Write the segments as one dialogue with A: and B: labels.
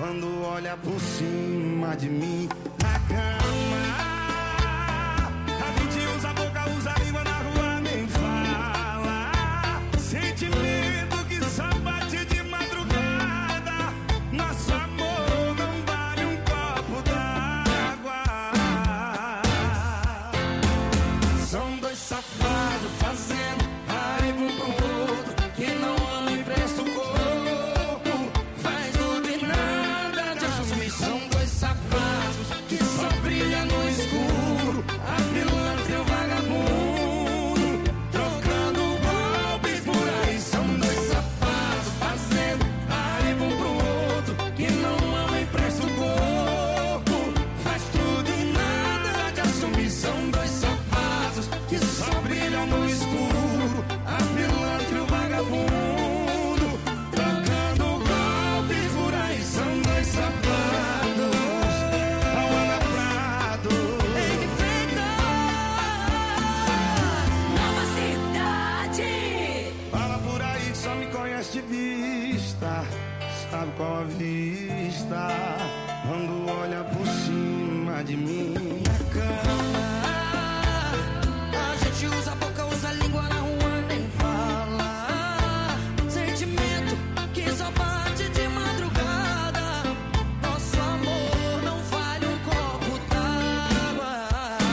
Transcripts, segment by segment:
A: quando olha por cima de mim na cama. A gente usa a boca, usa a língua, na rua nem fala. Sentimento que só bate de madrugada. Nosso amor não vale um copo d'água. São dois safados fazendo raiva um pro outro, que não ama e presta o corpo, faz tudo e nada de assumir. São dois safados que só brilha no escuro, a pilantra e o vagabundo, trocando golpes por aí. São dois safados fazendo raiva um pro outro, que não ama e presta o corpo, faz tudo e nada de assumir. São dois safados que só brilham no escuro, a pilantra e o vagabundo, trocando golpes por aí. São dois safados, Ana Prado.
B: Henrique Freitas, Nova Cidade.
A: Fala por aí que só me conhece de vista, sabe qual a vista, quando olha por cima de mim na cama.
B: A gente usa a boca, usa a língua, na rua nem fala. Sentimento que só bate de madrugada. Nosso amor não vale um copo d'água.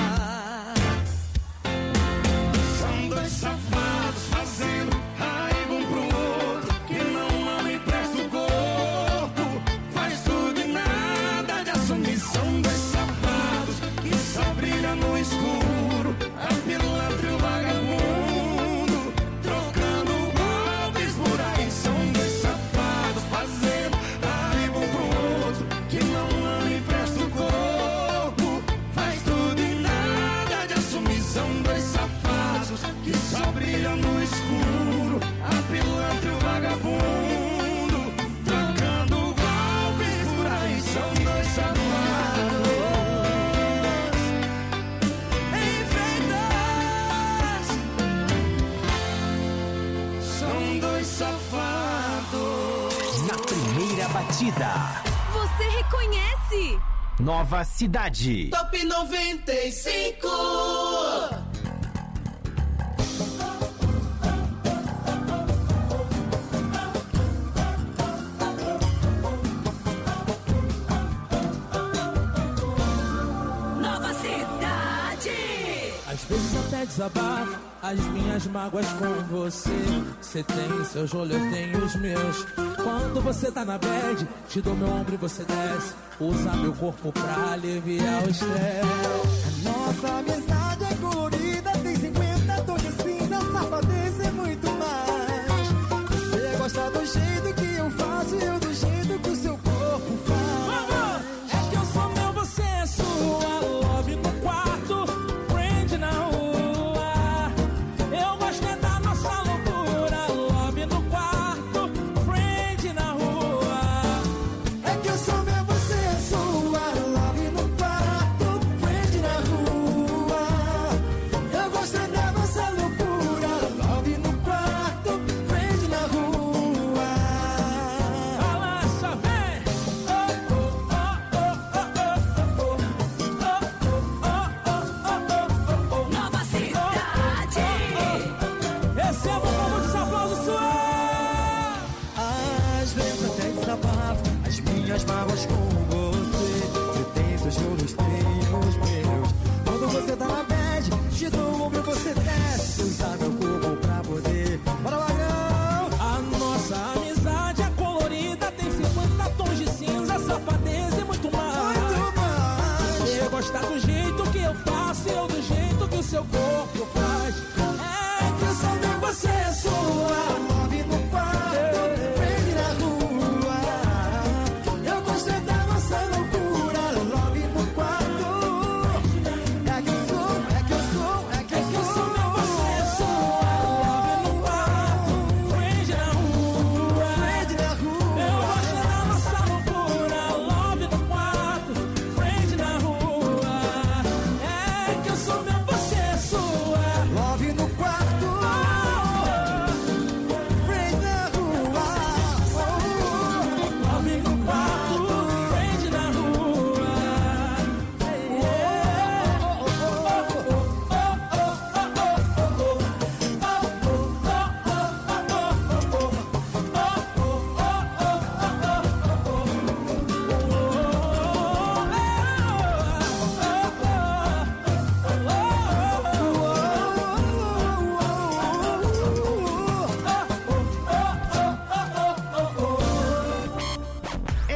A: São dois safados fazendo raiva um pro outro, que não ama e presta o corpo, faz tudo e nada de assumir. São dois safados que só brilha no escuro, a pilantra e o vagabundo, trocando golpes por aí. São dois safados fazendo raiva um pro outro, que não ama e presta o corpo, faz tudo e nada de assumir. São dois safados que só brilham no escuro, a pilantra e o vagabundo, trocando golpes por aí. São dois safados.
B: Henrique Freitas,
A: São dois safados.
C: Na primeira batida,
D: Você reconhece?
C: Nova Cidade.
B: Top 95.
D: Nova Cidade.
E: Às vezes até desabafo as minhas mágoas com você. Você tem seus rolês, eu tenho os meus. Quando você tá na bad, te dou meu ombro e você desce. Usa meu corpo pra aliviar o estresse.
F: Nossa amizade é colorida, tem 50 tons de cinza, safadeza e muito mais. Você gosta do jeito que eu faço e eu do jeito que o seu corpo faz.
E: É que eu sou meu, você é sua. Love no quarto, friend na rua. Eu gosto é da nossa loucura. Love no quarto, friend na rua.
F: É que eu sou meu, você é sua. Love no quarto, friend na rua. Eu gosto é da nossa loucura. Love no quarto, friend na rua.
E: Balança, vem! Oh, oh, oh, oh, oh, oh, oh, oh, oh.
D: Nova Cidade.
E: Receba um pouco de aplauso suave.
F: Às vezes até desabafo as minhas mágoas com você. Você tem seus rolos, tenho os meus. Quando você tá na bad, te dou um ombro e você desce. Usa meu corpo pra poder. Bora, Magão!
E: A nossa amizade é colorida, tem 50 tons de cinza, safadeza e muito mais.
F: Muito mais.
E: Eu gosto do jeito que eu faço e eu do jeito que o seu corpo faz.
F: É que eu sou meu, você é sua. Love no quarto, friend na rua. Eu gosto é da nossa loucura. Love no quarto. É que eu sou, é que eu sou, é que eu sou meu, você é sua.
E: Love no quarto, friend na rua.
F: Friend na rua.
E: Eu gosto da nossa loucura. Love no quarto, friend na rua. É que eu sou meu, você é sua.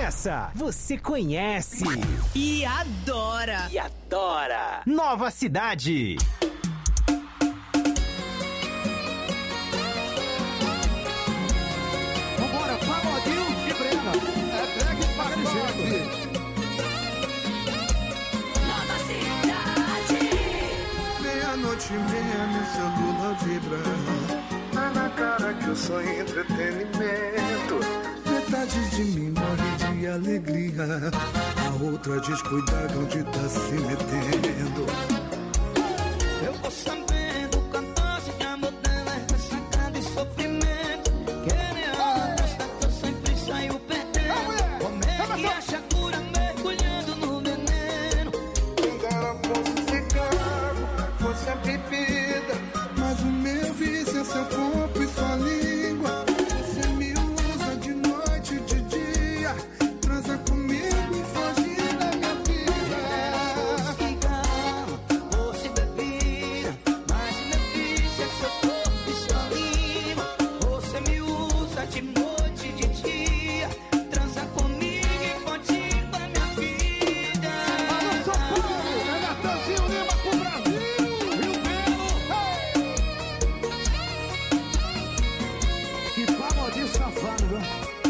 C: Essa você conhece
D: E adora.
C: Nova Cidade.
F: Vambora, Pagodinho e Brena. É drag e pagode.
D: Nova Cidade.
A: Meia-noite e meia, meu celular vibra. Tá na cara que eu sou entretenimento. Metade de mim morre de alegria, a outra descuidada onde tá se metendo.
B: Eu vou sabendo quanto de amor dela é ressacada e sofrimento. Querendo mostrar que eu sempre saio perdendo. Como é que acha cura mergulhando no veneno?
A: Quando ela fosse cigarro, fosse a bebida, mas o meu vício é seu corpo e sua língua. Você me usa de noite e de dia, transa comigo e foge da minha vida.
B: Cigarro, você bebida, mas o meu vício é seu corpo e sua língua. Você me usa de noite e de dia, transa comigo e foge da minha vida.
F: Alô, São Paulo, é Natanzinho Lima pro Brasil. Rio Belo. Que pagodinho safado, viu?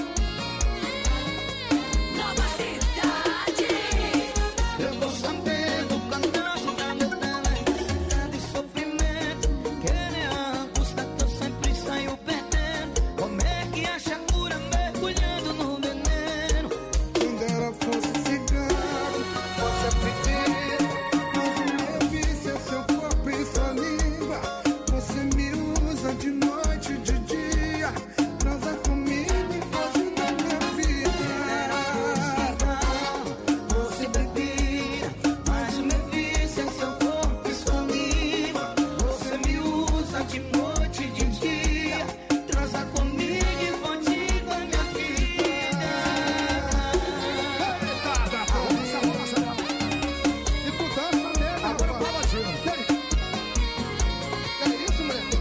D: Nova Cidade.
B: Eu tô sabendo cantar da meu dela de sofrimento. Querendo custa que eu sempre saio perdendo. Como é que acha cura mergulhando no veneno?
A: Quando ela fosse cigarro, fosse a bebida, mas o meu vício é seu corpo e sua língua. Você me usa de noite e de dia, transa comigo e foge da minha vida.
B: Você bebida, mas o meu vício é seu corpo e sua língua. Você me usa de noite e de dia, transa comigo e foge da minha vida.
F: E tu dança mesmo. Agora o pagodinho. É isso, moleque?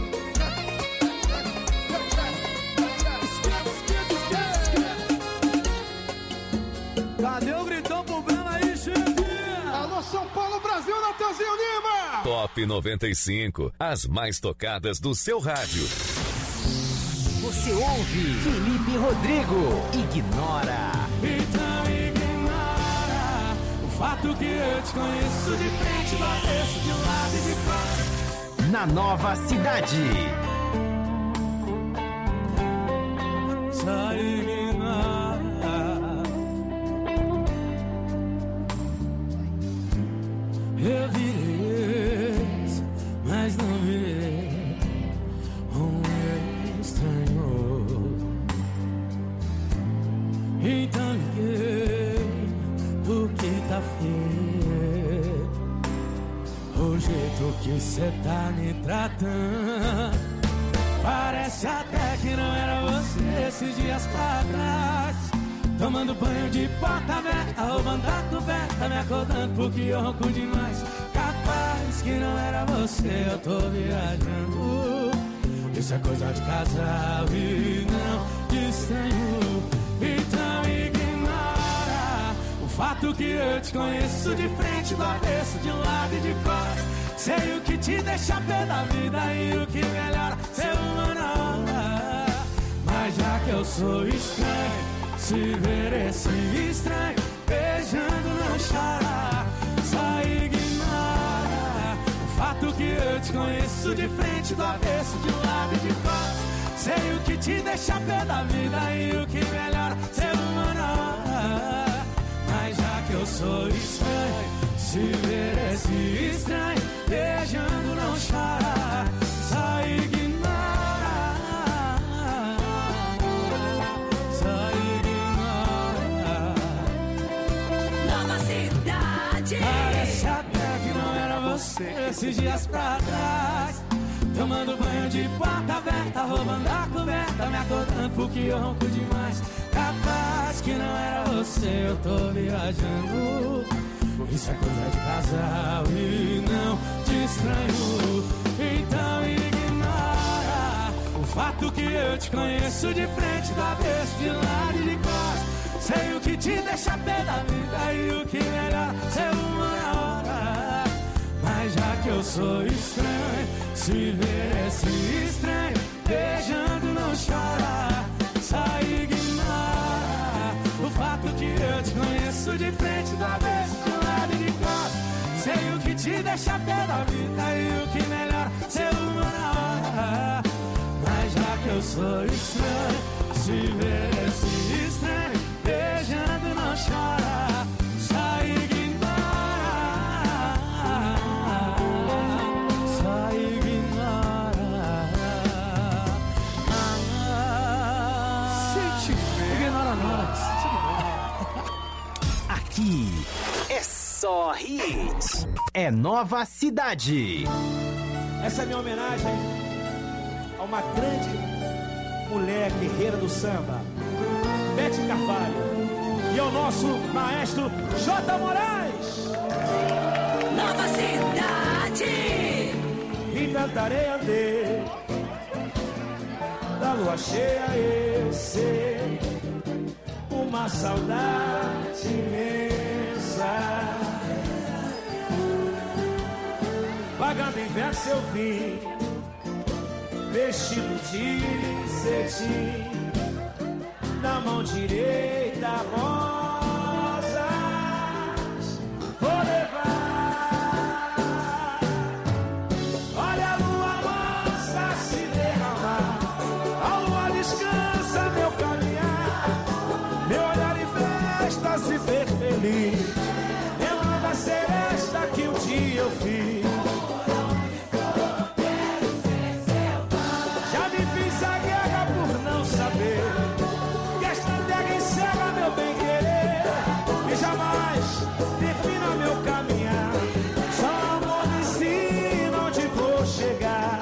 F: Cadê o gritão pro Breno aí, chefe? Alô, São Paulo, Brasil, Natanzinho Lima.
G: Top 95. As mais tocadas do seu rádio.
C: Você ouve Felipe Rodrigo. Ignora.
E: Então ignora o fato que eu te conheço de frente, do avesso, de um lado e de fora.
C: Na Nova Cidade.
E: Só ignora. Eu virei ex, mas não virei um estranho. Então liguei porque tá feio o jeito que cê tá me tratando. Parece até que não era você esses dias pra trás. Tomando banho de porta aberta, roubando a coberta, me acordando porque eu ronco demais. Capaz que não era você, eu tô viajando. Isso é coisa de casal e não de estranho. Então ignora o fato que eu te conheço de frente, do avesso, de um lado e de costas. Sei o que te deixa pé da vida e o que melhora ser humano. Mas já que eu sou estranho, se ver esse estranho beijando não chora. Só ignora o fato que eu te conheço de frente, do avesso, de um lado e de costas. Sei o que te deixa pé da vida e o que melhora ser humano. Mas já que eu sou estranho, se ver esse estranho beijando não chora. Só ignora. Só ignora.
D: Nova Cidade.
E: Parece até que não era você esses dias pra trás. Tomando banho de porta aberta, roubando a coberta, me acordando porque eu ronco demais. Capaz que não era você, eu tô viajando. Isso é coisa de casal e não de estranho. Então ignora o fato que eu te conheço de frente, do avesso, de lado e de costas. Sei o que que te deixa pé da vida e o que melhor ser uma hora. Mas já que eu sou estranho, se ver esse estranho beijando não chora. Só ignora o fato que eu te conheço de frente, da vez de lado e de costas. Sei o que te deixa pé da vida e o que melhor ser uma hora. Mas já que eu sou estranho, se ver esse estranho beijando não chora. Só ignora, só ignora. Ignora nós.
C: Aqui é só hit. É Nova Cidade.
H: Essa é minha homenagem a uma grande mulher guerreira do samba, Bete Carvalho, e ao nosso maestro J. Moraes.
D: Nova Cidade.
H: E cantarei a Deus da lua cheia, eu sei uma saudade imensa. Vagando em verso eu vi, vestido de cetim, na mão direita rosas vou levar. Olha a lua mansa se derramar, a lua descansa meu caminhar, meu olhar em festa se ver feliz, lembra da seresta que um dia eu fiz. Já me fiz a guerra por não saber que esta terra encerra meu bem-querer e jamais termina meu caminhar. Só amor me ensina onde vou chegar.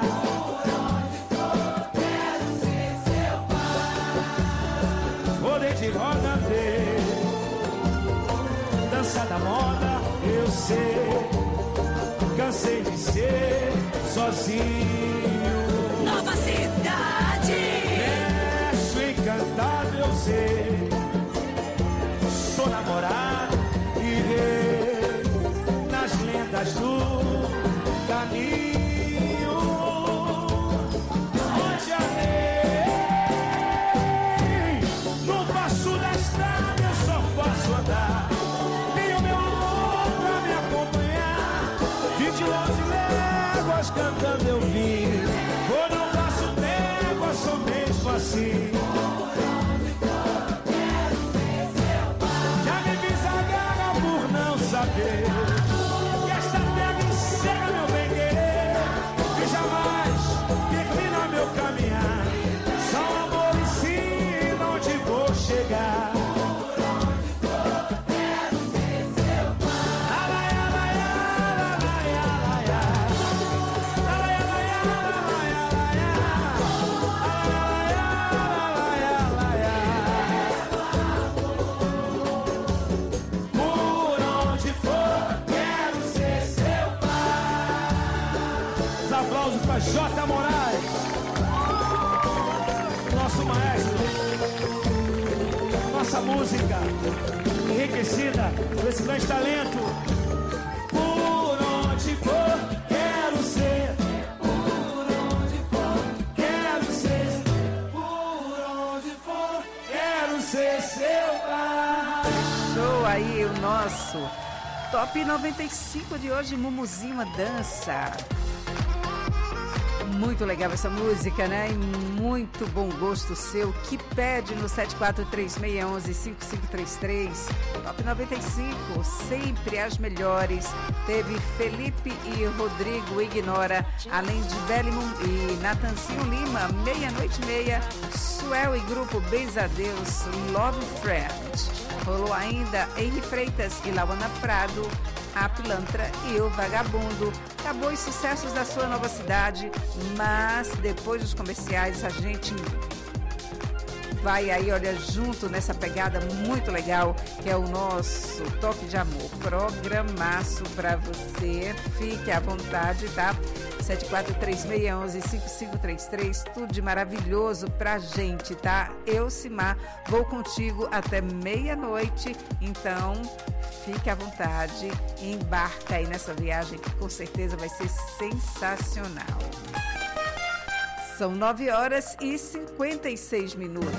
H: Rolê de roda dele, dança da moda, eu sei. Cansei de ser sozinho.
D: Nova Cidade.
H: Verso encantado, eu sei. Sou namorado e rei nas lendas do caminho. Onde amei, no passo da estrada eu só posso andar. Tenho meu amor pra me acompanhar. De longe léguas cantando eu vim. Quando eu faço trégua, sou mesmo assim. Já me fiz a guerra por não saber que esta terra encerra meu bem-querer e jamais termina meu caminhar. Só amor ensina onde vou chegar. J. Moraes, nosso maestro, nossa música enriquecida por esse grande talento. Por onde for, quero ser. Por onde for, quero ser. Por onde for, quero ser seu pai.
I: Show aí o nosso Top 95 de hoje, Mumuzinho Dança. Muito legal essa música, né? E muito bom gosto seu, que pede no 7436115533. Top 95, sempre as melhores. Teve Felipe e Rodrigo Ignora, além de Bellimon e Natanzinho Lima, Meia-Noite e Meia, Suel e Grupo Beizadeus, Love Friend. Rolou ainda Henry Freitas e Lauana Prado, A Pilantra e O Vagabundo. Acabou os sucessos da sua Nova Cidade, mas depois dos comerciais a gente vai aí, olha, junto nessa pegada muito legal, que é o nosso Toque de Amor. Programaço pra você. Fique à vontade, tá? 7436115533, tudo de maravilhoso pra gente, tá? Eu, Simar, vou contigo até meia-noite, então fique à vontade e embarca aí nessa viagem que com certeza vai ser sensacional. São 9h56.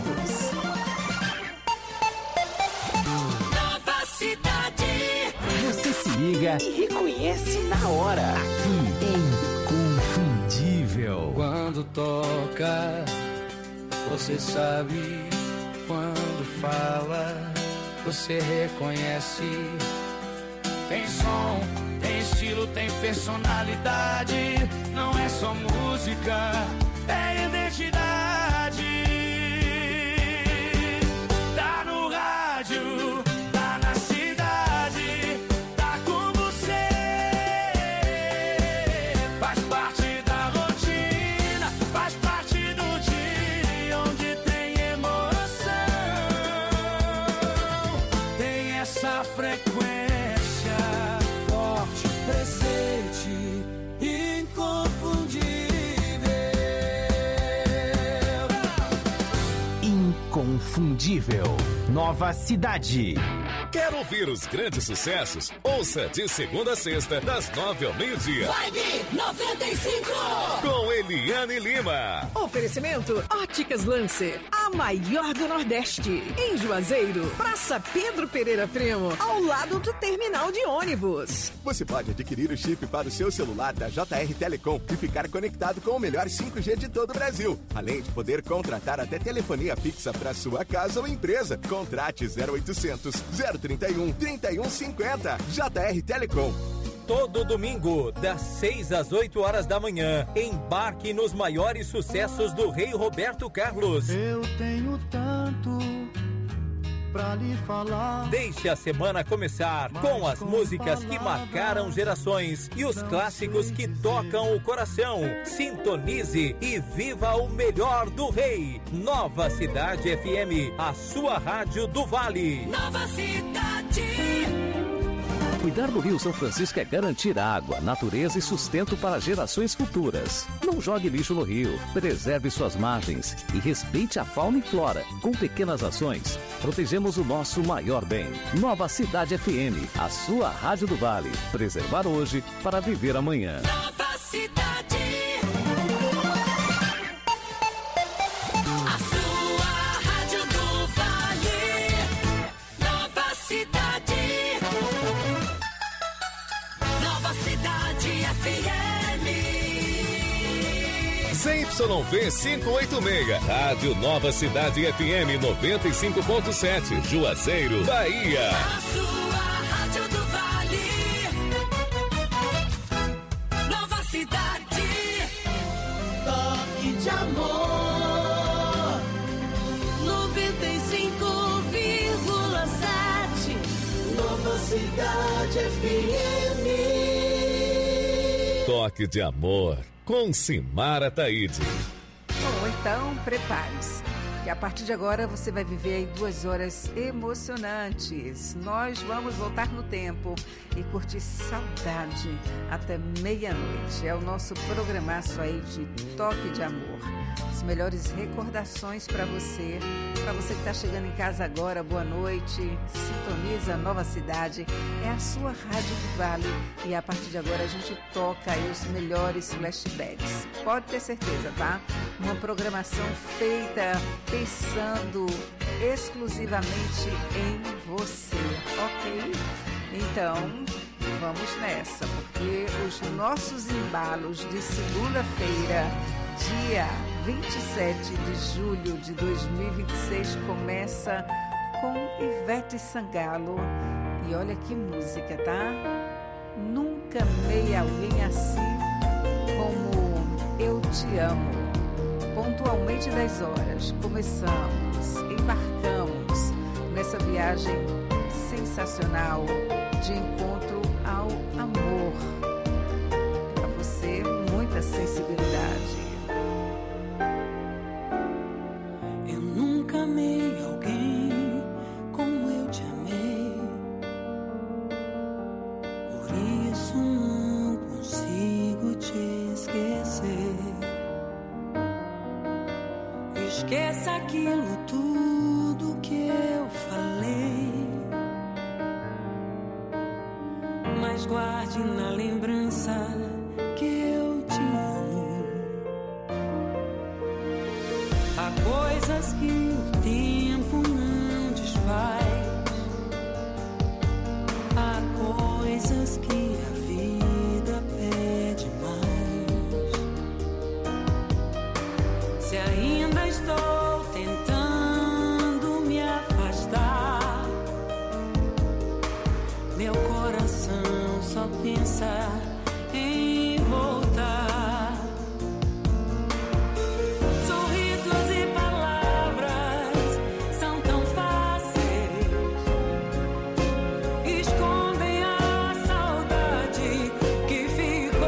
D: Nova Cidade.
C: Você se liga e reconhece na hora. Aqui, Inconfundível.
A: Quando toca, você sabe. Quando fala, você reconhece. Tem som, tem estilo, tem personalidade. Não é só música, é identidade. Tá no rádio, tá na cidade, tá com você. Faz parte da rotina, faz parte do dia onde tem emoção. Tem essa frequência forte, presente, inconfundível.
C: Inconfundível. Nova Cidade.
G: Quer ouvir os grandes sucessos? Ouça de segunda a sexta, das 9 ao meio-dia.
D: Vibe 95.
G: Com Eliane Lima.
J: Oferecimento Óticas Lancer, a maior do Nordeste. Em Juazeiro, Praça Pedro Pereira Primo, ao lado do terminal de ônibus.
K: Você pode adquirir o chip para o seu celular da JR Telecom e ficar conectado com o melhor 5G de todo o Brasil. Além de poder contratar até telefonia fixa para sua casa ou empresa. Contrate 0800 031 3150. JR Telecom.
L: Todo domingo, das 6 às 8 horas da manhã, embarque nos maiores sucessos do Rei Roberto Carlos.
F: Eu tenho tanto pra lhe falar.
L: Deixe a semana começar com as músicas que marcaram gerações e os clássicos que tocam o coração. Sintonize e viva o melhor do Rei. Nova Cidade FM, a sua rádio do Vale.
D: Nova Cidade.
M: Cuidar do Rio São Francisco é garantir água, natureza e sustento para gerações futuras. Não jogue lixo no rio, preserve suas margens e respeite a fauna e flora. Com pequenas ações, protegemos o nosso maior bem. Nova Cidade FM, a sua rádio do Vale. Preservar hoje para viver amanhã.
D: Nova Cidade. A sua rádio do Vale. Nova Cidade. Nova Cidade FM.
G: ZYV 586, Rádio Nova Cidade FM 95.7, Juazeiro, Bahia.
D: A sua rádio do Vale. Nova Cidade. Toque de amor. 95,7. Nova Cidade FM.
G: Toque de Amor, com Simara Taide.
I: Bom, então prepare-se, que a partir de agora você vai viver aí 2 horas emocionantes. Nós vamos voltar no tempo e curtir saudade até meia-noite. É o nosso programaço aí de Toque de Amor. As melhores recordações para você que está chegando em casa agora, boa noite. Sintoniza Nova Cidade, é a sua rádio do Vale e a partir de agora a gente toca aí os melhores flashbacks. Pode ter certeza, tá? Uma programação feita pensando exclusivamente em você, ok? Então, vamos nessa, porque os nossos embalos de segunda-feira, dia 27 de julho de 2026, começa com Ivete Sangalo. E olha que música, tá? Nunca amei alguém assim como Eu Te Amo. Pontualmente 10 horas, começamos, embarcamos nessa viagem sensacional de encontro ao amor. Para você, muita sensibilidade.
B: Eu nunca me
D: Esqueça aquilo tudo que eu falei, mas guarde na lembrança que eu te amo. Há coisas que o tempo não desfaz, há coisas que a vida pede mais. Se ainda estou tentando me afastar, meu coração só pensa em voltar. Sorrisos e palavras são tão fáceis, escondem a saudade que ficou.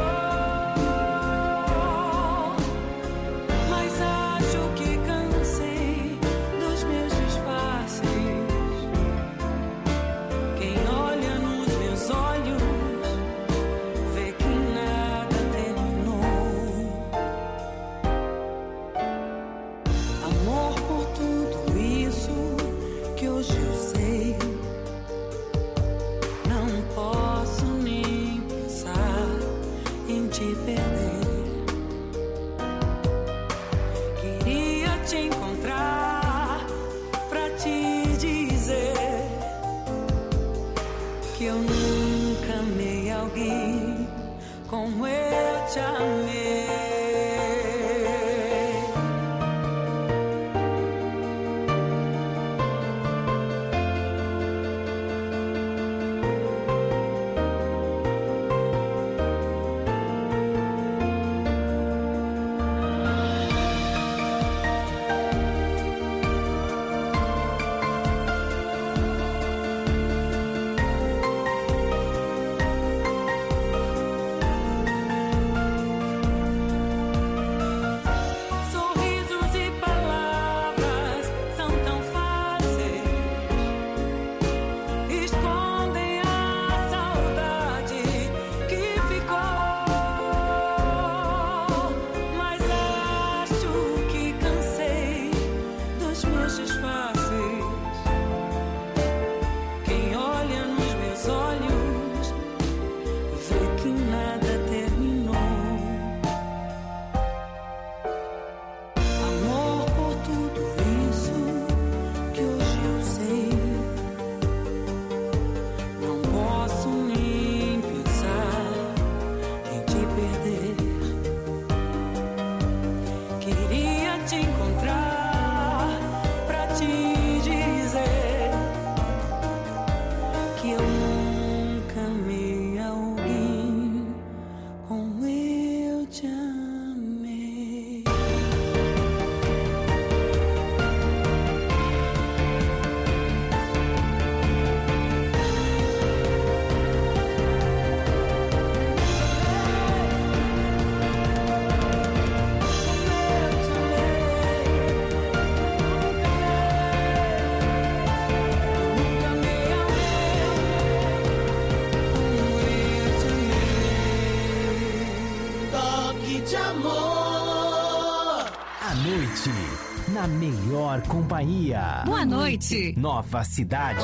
D: Mas acho que cansei dos meus disfarces. Quem olha nos meus olhos vê que nada terminou. Amor por tudo isso que hoje eu sei, não posso nem pensar em te perder. Queria te encontrar pra te dizer que eu nunca amei alguém como eu te amei. Sorrisos e palavras são tão fáceis, escondem a saudade que ficou. Mas acho que cansei dos meus disfarces. Quem olha nos meus olhos vê que nada terminou. Amor por tudo isso que hoje eu sei, não posso nem pensar em te perder. Queria te encontrar pra te dizer que eu nunca amei alguém como eu te amei. Nunca amei alguém como eu te amei.
C: Toque de amor. À noite, na melhor companhia.
J: Boa noite.
C: Nova Cidade.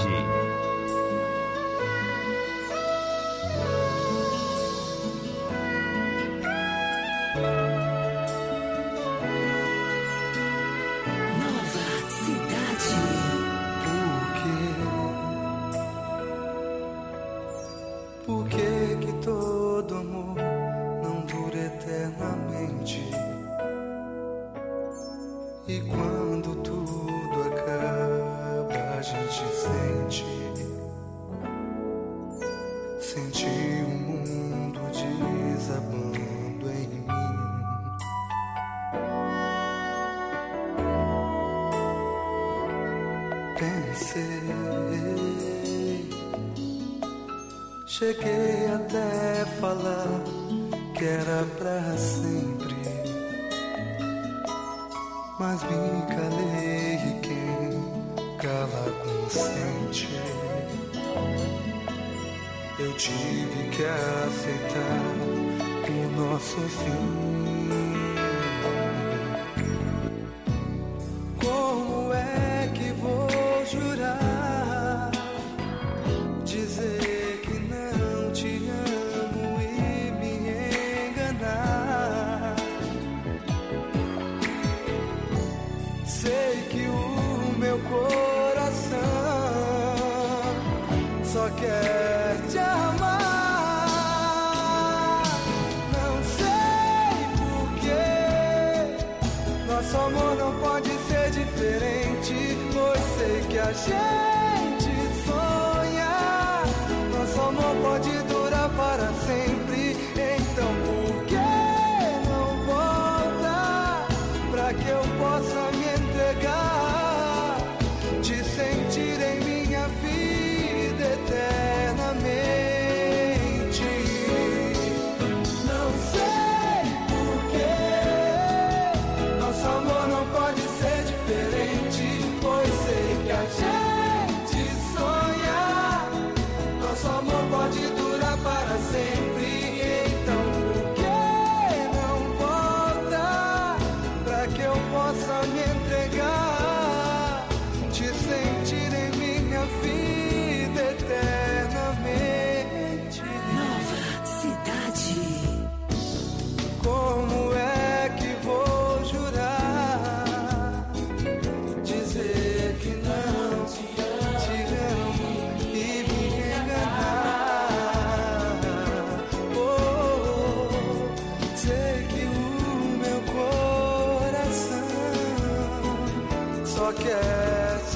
D: Nova cidade.
N: Por que que todo amor não dura eternamente? E quando tudo acaba, a gente sente o mundo desabando em mim. Pensei, cheguei até falar que era pra sempre, mas me calei e quem cala consente. Eu tive que aceitar o nosso fim. só quer te amar. Não sei porquê, nosso amor não pode ser diferente, pois sei que a gente sonha. Nosso amor pode durar para sempre, então por que não volta pra que eu possa me entregar, te sentir em minha vida eternamente? Não sei porquê, nosso amor não pode ser diferente, pois sei que a gente sonha. Nosso amor pode durar para sempre, então por que não volta pra que eu possa me entregar, te sentir em minha vida eternamente?
D: Nova cidade.
N: Como é que vou jurar, dizer que não te amo e me enganar? Oh, sei que o meu coração só quer te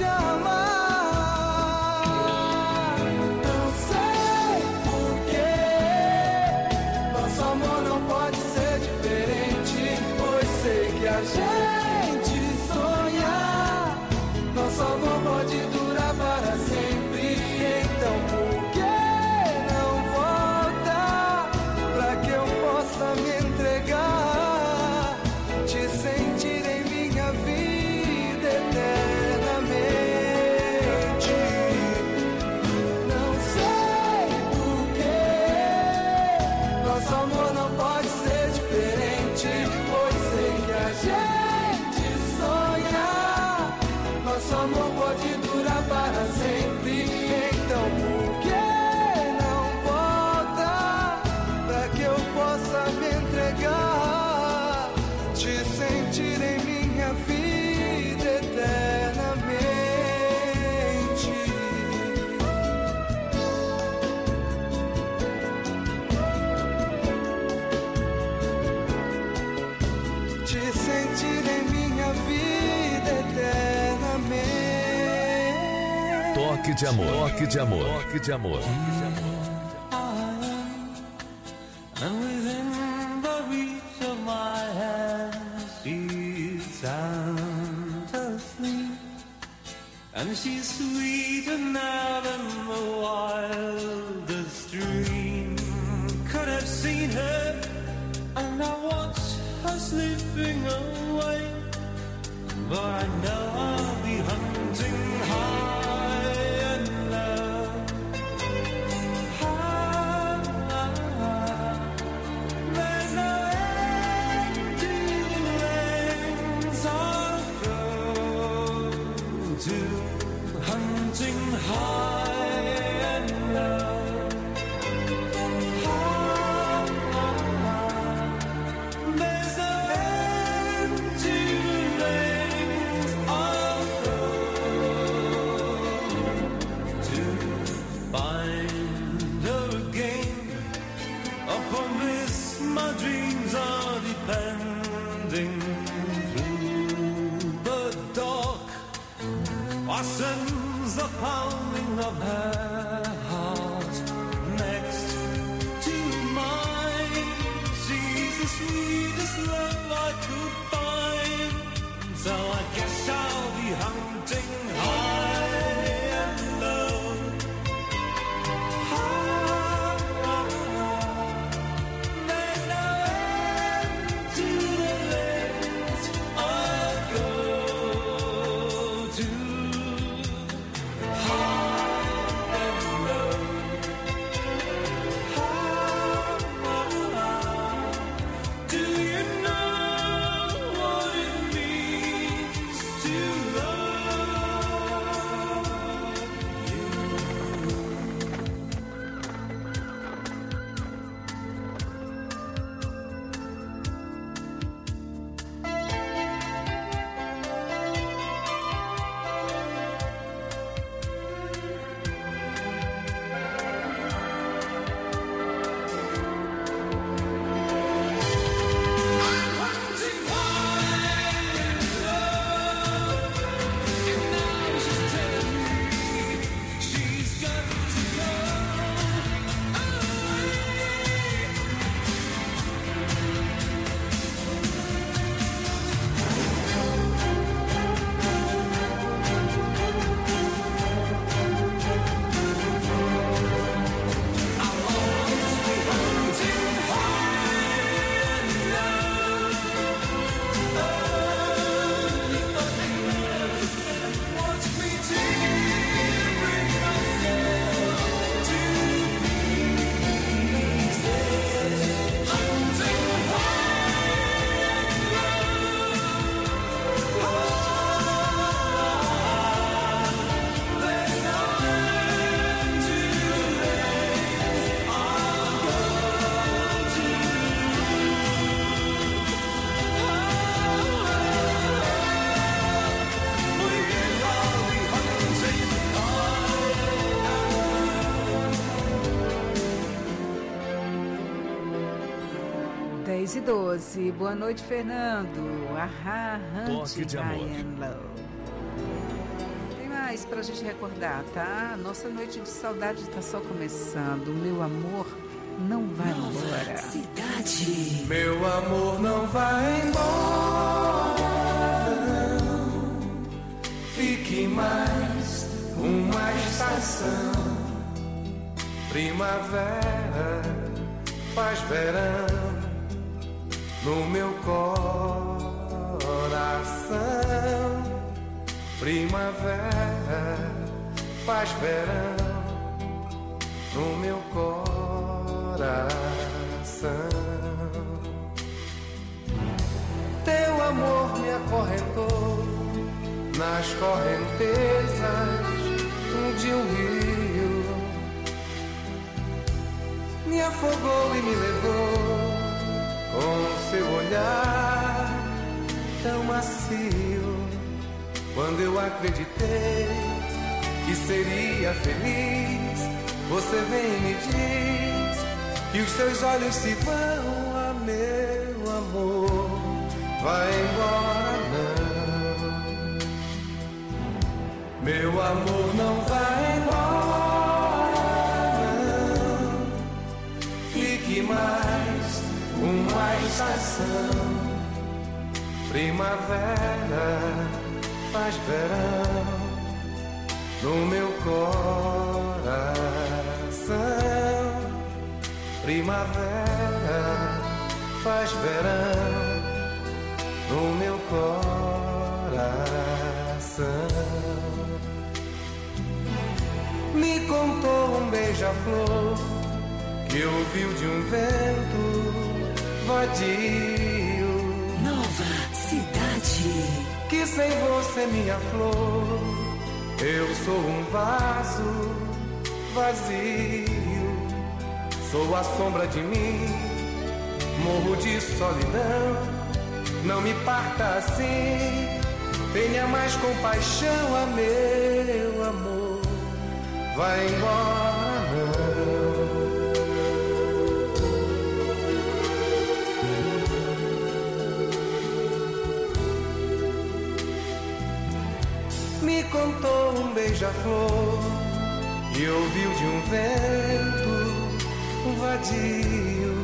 N: amar. Não sei porquê, nosso amor não pode ser diferente, pois sei que a gente sonha. Nosso amor pode durar para sempre, então por que não volta pra que eu possa me entregar, te sentir em minha vida eternamente? Não sei porquê, nosso amor não pode ser diferente, pois sei que a gente sonha. Nosso amor pode durar para sempre, então por que não volta pra que eu possa me entregar, te sentir em minha vida eternamente? Te sentir em minha vida eternamente.
G: Toque de amor, toque de amor, toque de amor.
N: And within the reach of my hand, she's sound asleep, and she's sweeter now than the wildest dream could have seen her. And I watch her slipping away, but I know I'll be hunting high and low. There's no end to the lengths I'll go to, hunting high and low. There's no end to the lengths I'll
I: 6h12. Boa noite, Fernando.
G: Toque de amor.
I: Tem mais pra gente recordar, tá? Nossa noite de saudade tá só começando. Meu amor não vai embora.
B: Cidade.
N: Meu amor não vai embora. Fique mais uma estação. Primavera faz verão no meu coração. Primavera faz verão no meu coração. Teu amor me acorrentou nas correntezas de um rio, me afogou e me levou com seu olhar tão macio. Quando eu acreditei que seria feliz, você vem e me diz que os seus olhos se vão. Ah, meu amor, vai embora não. Meu amor não vai embora não. Fique mais uma estação. Primavera faz verão no meu coração. Primavera faz verão no meu coração. Me contou um beija-flor que ouviu de um vento vadio.
B: Nova cidade.
N: Que sem você, minha flor, eu sou um vaso vazio. Sou a sombra de mim, morro de solidão. Não me parta assim, tenha mais compaixão. Ah, meu amor, vai embora não. Me contou um beija-flor e ouviu de um vento vadio.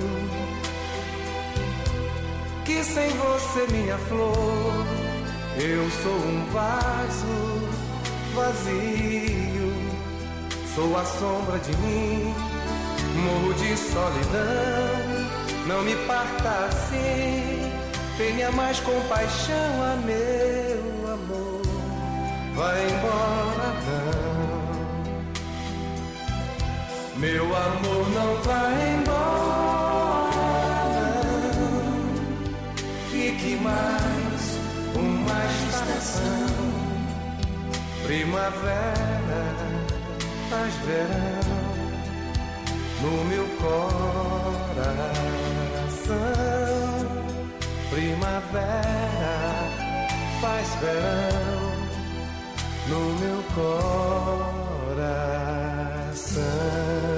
N: Que sem você, minha flor, eu sou um vaso vazio. Sou a sombra de mim, morro de solidão. Não me parta assim, tenha mais compaixão. Ah, meu amor, vai embora não. Meu amor não vai embora não. Fique mais uma estação. Primavera faz verão no meu coração. Primavera faz verão no meu coração.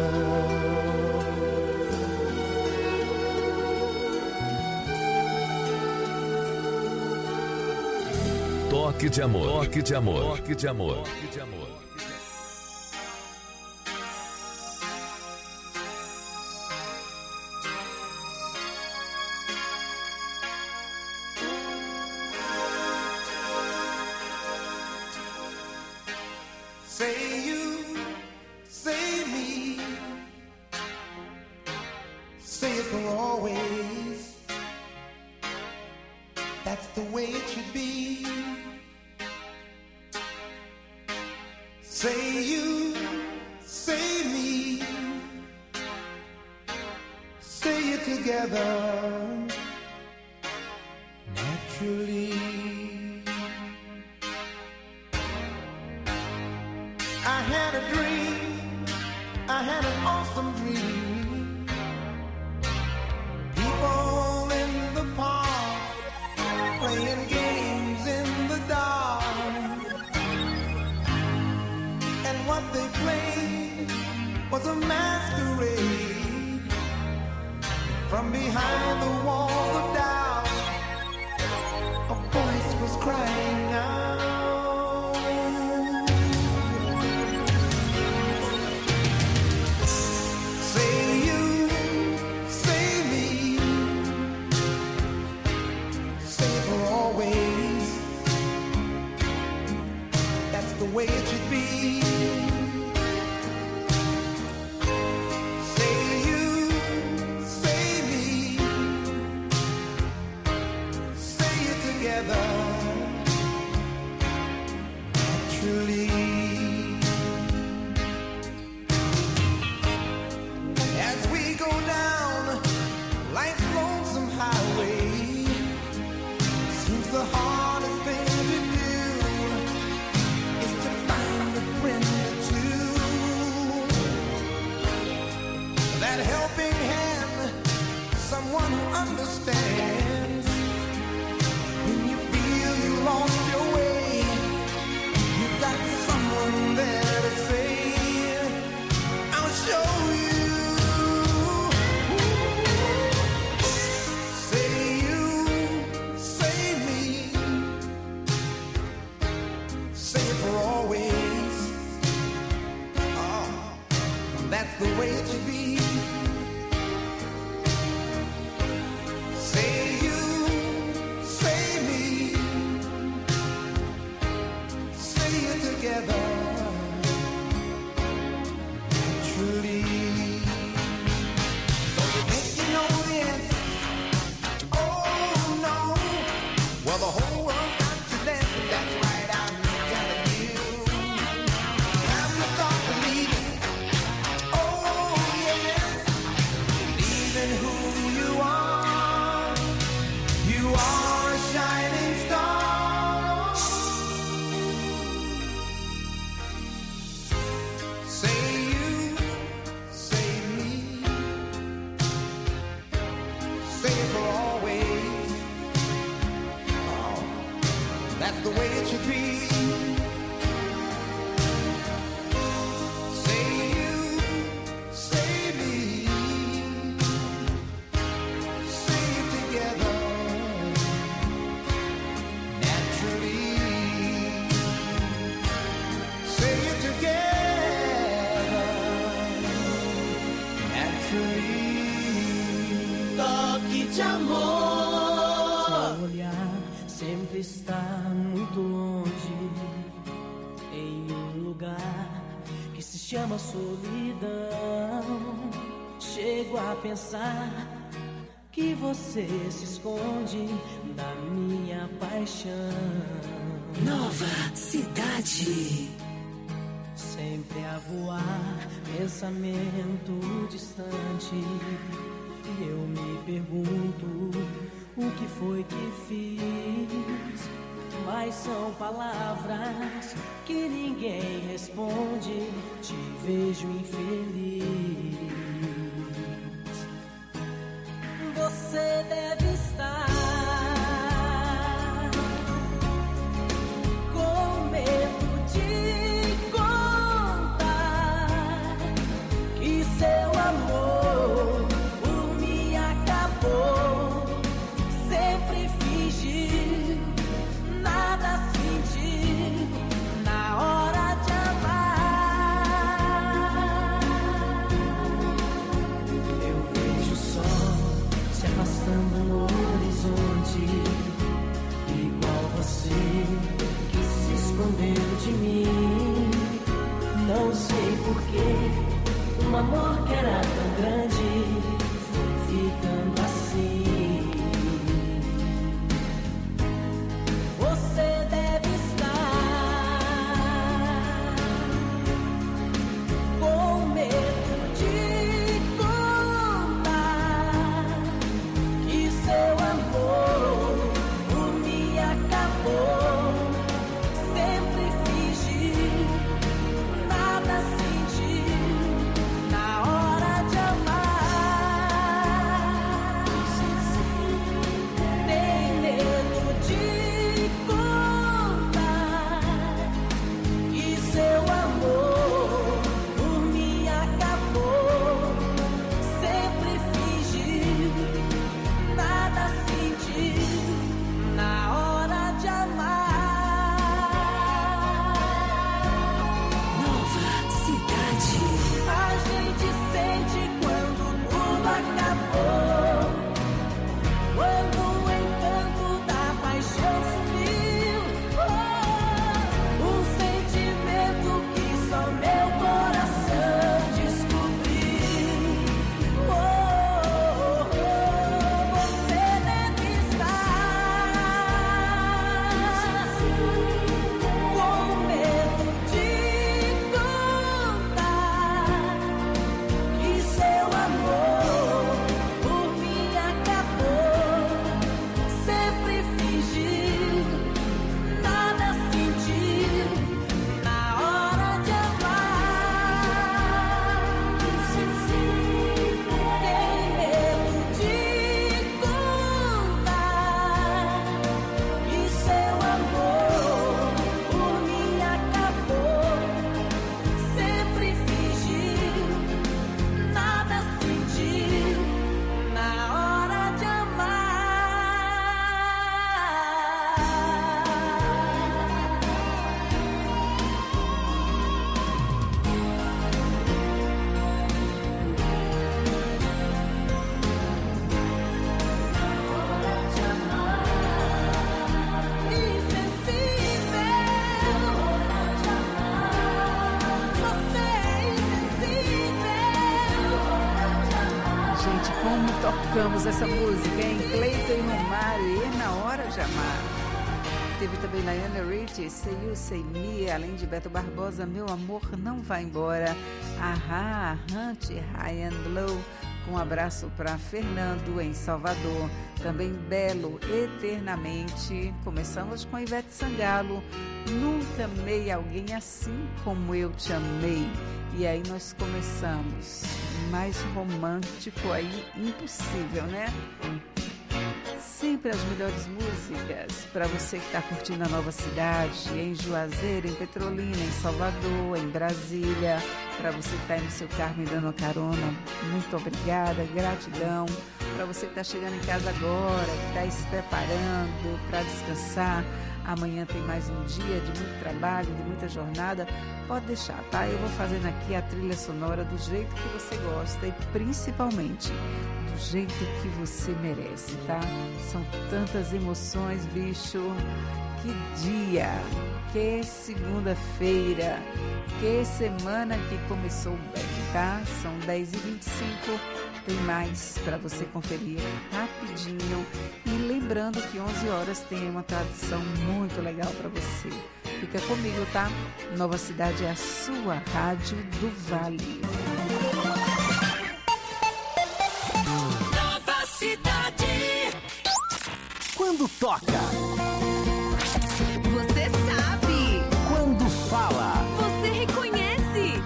G: Toque de amor, toque de amor, toque de amor, toque de amor.
F: Say you, say me, say it for always. That's the way it should be. Say you, say me, say it together naturally. I had a dream, I had an awesome dream. People in the park playing games in the dark. And what they played was a masquerade. From behind the wall
N: crying out. Say you, say me, say for always. That's the way it should be. Understands when you feel you lost your way. You got someone there to say, I'll show you. Say you, say me, say it for always. Oh, that's the way it should be.
B: Toque de amor. Seu olhar sempre está muito longe, em um lugar que se chama solidão. Chego a pensar que você se esconde da minha paixão.
O: Nova Cidade.
B: Sempre a voar, pensamento distante. E eu me pergunto o que foi que fiz. Mas são palavras que ninguém responde. Te vejo infeliz. Você deve estar com medo de contar que seu amor por mim acabou. Sempre fingiu, nada sentiu na hora de amar. Eu vejo o sol se afastando no horizonte, igual você que se escondeu de mim. Não sei porquê, um amor que era tão grande foi ficando assim. Você deve estar com medo de contar que seu amor por mim acabou. Sempre fingiu, nada sentiu na
I: Como tocamos essa música, hein? Cleiton e Romário, e Na Hora de Amar. Teve também Diana Rich, Say You, Say Me, além de Beto Barbosa, Meu Amor Não Vai Embora, Ahá, Hunt, High and Low, com um abraço para Fernando em Salvador, também Belo, Eternamente. Começamos com Ivete Sangalo, Nunca Amei Alguém Assim Como Eu Te Amei. E aí nós começamos, mais romântico aí, impossível, né? Sempre as melhores músicas para você que está curtindo a nova cidade, em Juazeiro, em Petrolina, em Salvador, em Brasília, para você que está aí no seu carro me dando uma carona, muito obrigada, gratidão. Para você que está chegando em casa agora, que está aí se preparando para descansar, amanhã tem mais um dia de muito trabalho, de muita jornada, pode deixar, tá? Eu vou fazendo aqui a trilha sonora do jeito que você gosta e principalmente do jeito que você merece, tá? São tantas emoções, bicho. Que dia, que segunda-feira, que semana que começou bem, tá? São 10h25, tem mais para você conferir rapidinho. E lembrando que 11 horas tem uma tradição muito legal para você. Fica comigo, tá? Nova Cidade é a sua rádio do Vale.
B: Nova Cidade.
C: Quando toca,
B: Você sabe.
C: quando fala,
B: Você reconhece.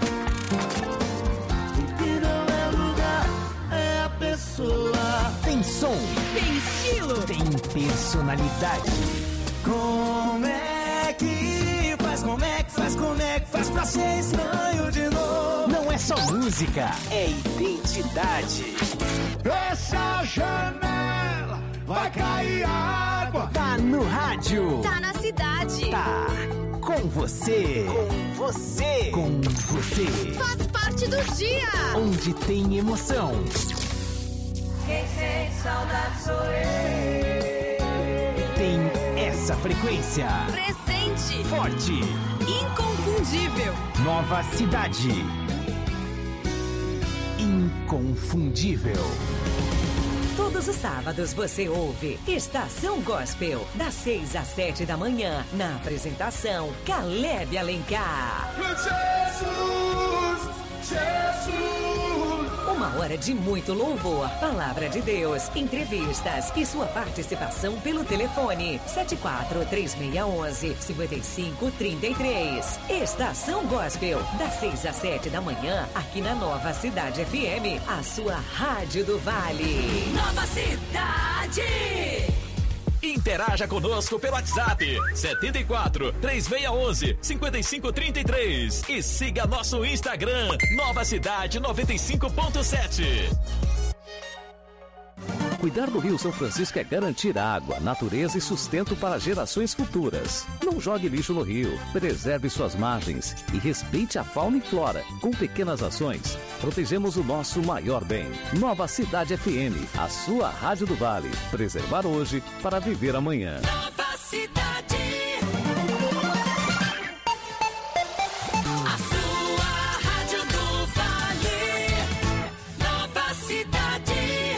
F: O que não é lugar é a pessoa.
C: tem som,
B: Tem estilo.
C: tem personalidade.
F: Como é que faz? Como é que faz? Como é que faz pra ser estranho de novo?
C: Não é só música, é identidade.
F: Essa janela vai cair água.
C: Tá no rádio,
B: Tá na cidade.
C: tá com você, com você, com você.
B: Faz parte do dia.
C: Onde tem emoção,
B: Quem sente saudade sou eu.
C: tem essa frequência.
B: Presente.
C: Forte,
B: Inconfundível.
C: Nova Cidade. Inconfundível.
O: Todos os sábados você ouve Estação Gospel, das 6 às 7 da manhã, na apresentação Caleb Alencar.
F: Jesus, Jesus.
O: Uma hora de muito louvor, palavra de Deus, entrevistas e sua participação pelo telefone 74-3611-5533. Estação Gospel, das 6 às 7 da manhã, aqui na Nova Cidade FM, a sua rádio do Vale.
B: Nova Cidade.
P: Interaja conosco pelo WhatsApp 74-3611-5533 e siga nosso Instagram Nova Cidade 95.7.
M: Cuidar do Rio São Francisco é garantir água, natureza e sustento para gerações futuras. Não jogue lixo no rio, preserve suas margens e respeite a fauna e flora. Com pequenas ações, protegemos o nosso maior bem. Nova Cidade FM, a sua rádio do Vale. Preservar hoje para viver amanhã.
B: Nova Cidade. A sua rádio do Vale. Nova Cidade.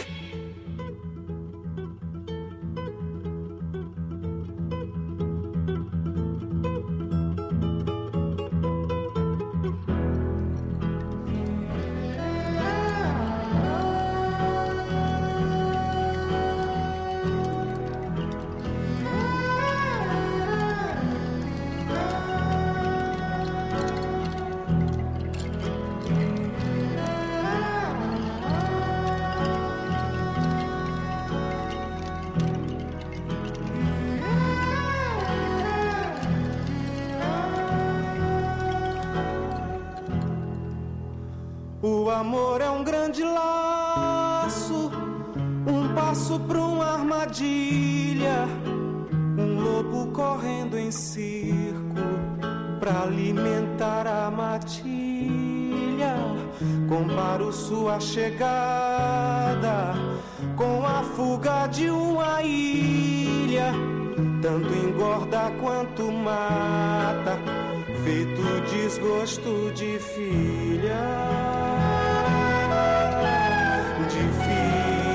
F: O amor é um grande laço, um passo pra uma armadilha, um lobo correndo em circo pra alimentar a matilha. Comparo sua chegada com a fuga de uma ilha, tanto engorda quanto mata, feito desgosto de filha. De filha.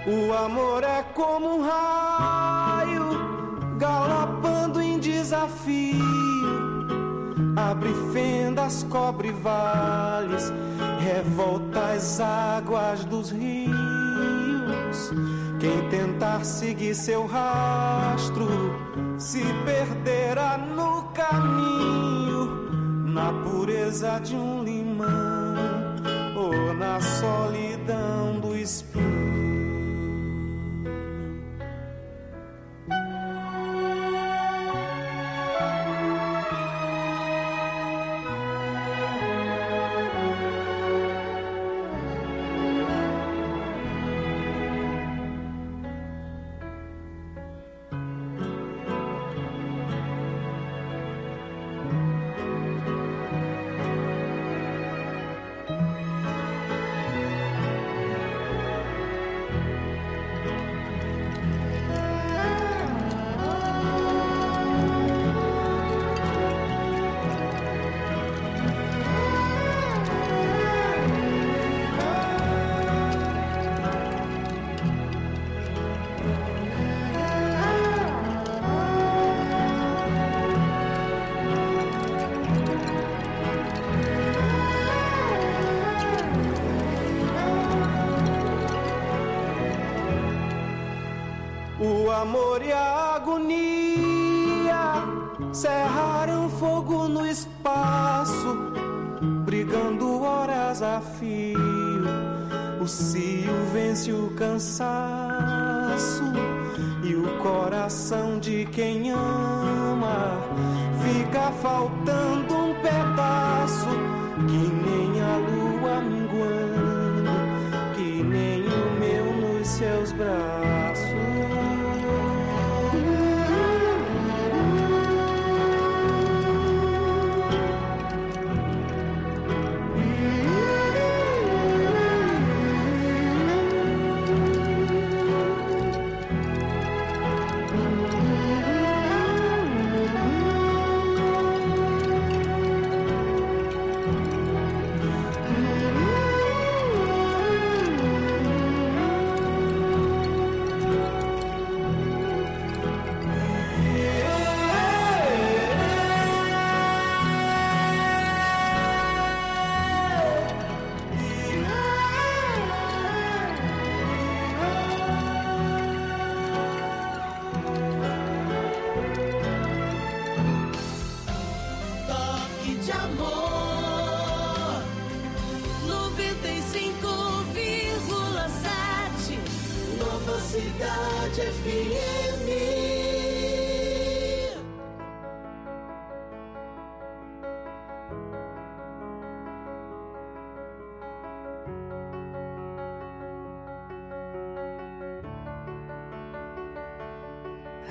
F: O amor é como um raio galopando em desafio, abre fendas, cobre vales, revolta as águas dos rios. Quem tentar seguir seu rastro se perderá no caminho, na pureza de um limão ou na solidão do espinho. O amor e a agonia cerraram fogo no espaço, brigando horas a fio. O cio vence o cansaço e o coração de quem ama fica faltando um pedaço, que nem a lua minguando, que nem o meu nos seus braços.
B: De amor 95,7 Nova Cidade FM.
D: I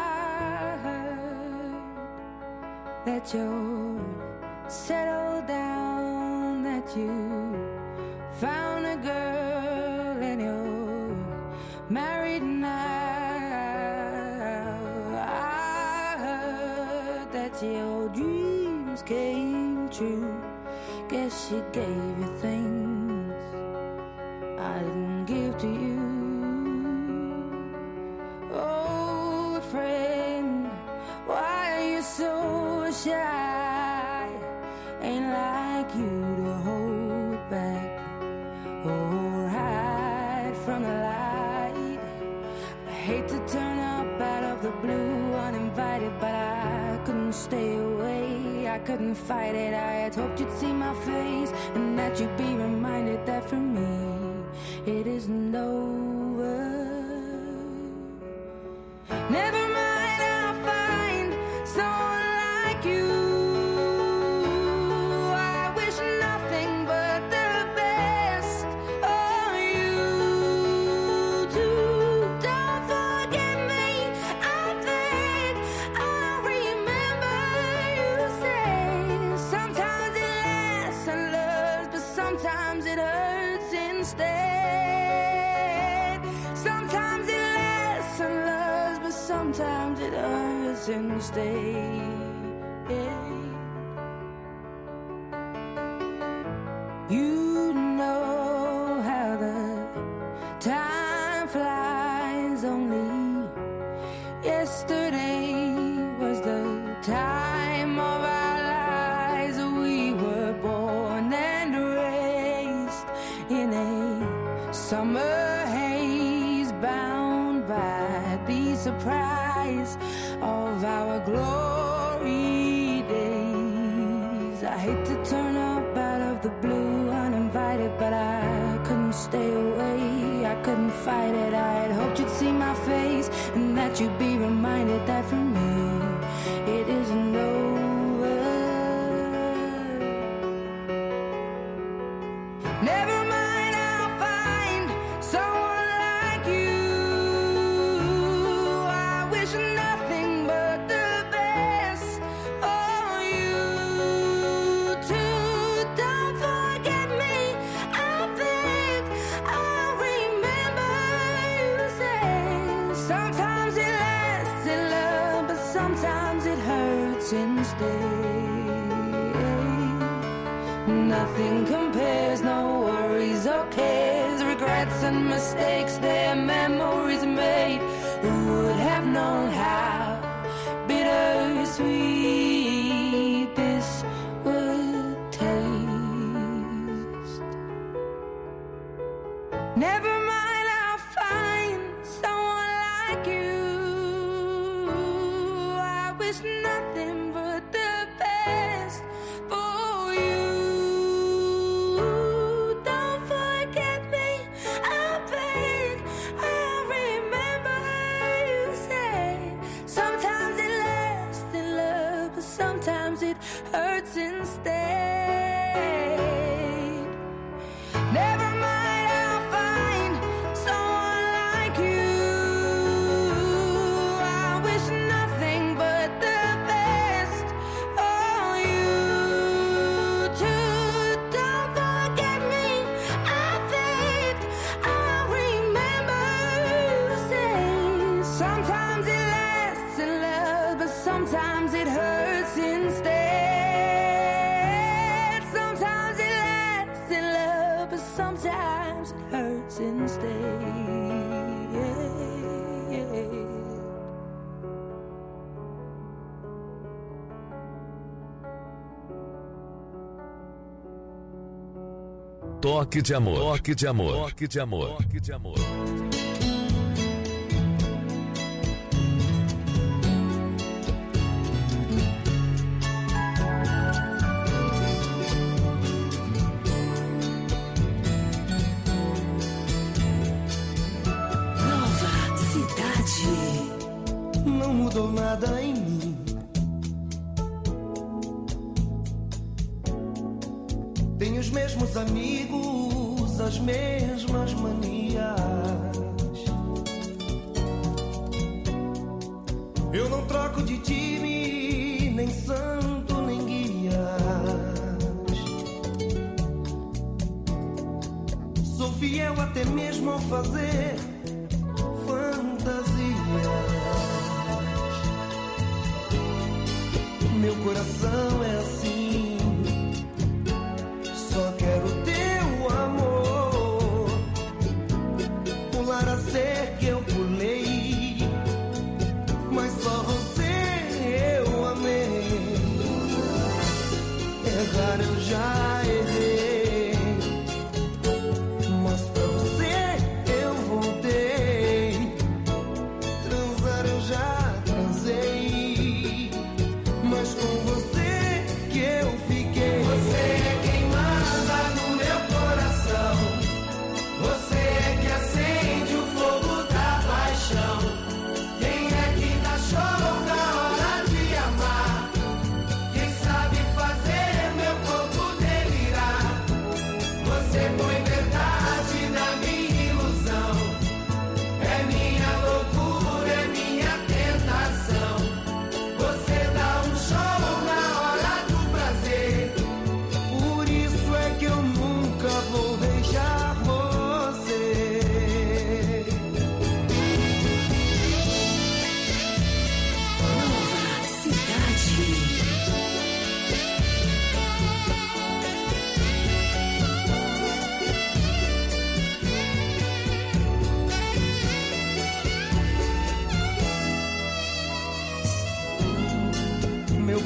D: heard that you're settled down, that you found a girl and you're married now. I heard that your dreams came true. Guess she gave you things I didn't give to you. Oh, friend, why are you so shy? Ain't like you to hold back or hide from the light. I hate to turn up out of the blue uninvited, but I couldn't stay away. I couldn't fight it. I had hoped you'd see my face and that you'd be reminded that for me it isn't over. Never mind, I'll find someone like you. I wish nothing but the best for you too. Don't forget me, I think I remember you say sometimes it lasts and loves, but sometimes it hurts instead. Sometimes it lasts and loves, but sometimes it hurts instead. You know how the time time flies only. Yesterday was the time of our lives. We were born and raised in a summer haze, bound by the surprise of our glory days. I hate to turn up out of the blue uninvited, but I couldn't stay away, I couldn't fight it. I had hoped you'd see my face and that you'd be reminded that for me it isn't over. Never mind, I'll find someone like you. I wish nothing but the best for you too. Don't forget me, I beg. I remember you said sometimes it lasts in love, but sometimes it hurts instead. Nothing compares, no worries or cares, regrets and mistakes, their memories made. Who would have known how bittersweet this would taste? Never mind, I'll find someone like you. I wish nothing but the best for you. Don't forget me, I beg. I remember you said sometimes it lasts in love, but sometimes it hurts instead. Never mind, I'll find someone like you. I wish nothing but the best for you too. Don't forget me, I beg. I remember you said sometimes it lasts in love, but sometimes it hurts instead. Sometimes it lasts in love, but sometimes it hurts instead.
G: Toque de amor. Toque de amor. Toque de amor. Toque de amor.
B: Nova cidade.
F: Não mudou nada em mim. Tenho os mesmos amigos, as mesmas manias. Eu não troco de time, nem santo, nem guias. Sou fiel até mesmo ao fazer fantasias. Meu coração é assim, só quero teu amor. Pular a cerca eu pulei, mas só você eu amei. Errar eu já errei, mas pra você eu voltei. Transar eu já transei, mas com você que eu fiquei. Você é quem manda no meu coração, você é que acende o fogo da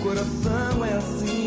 F: coração é assim.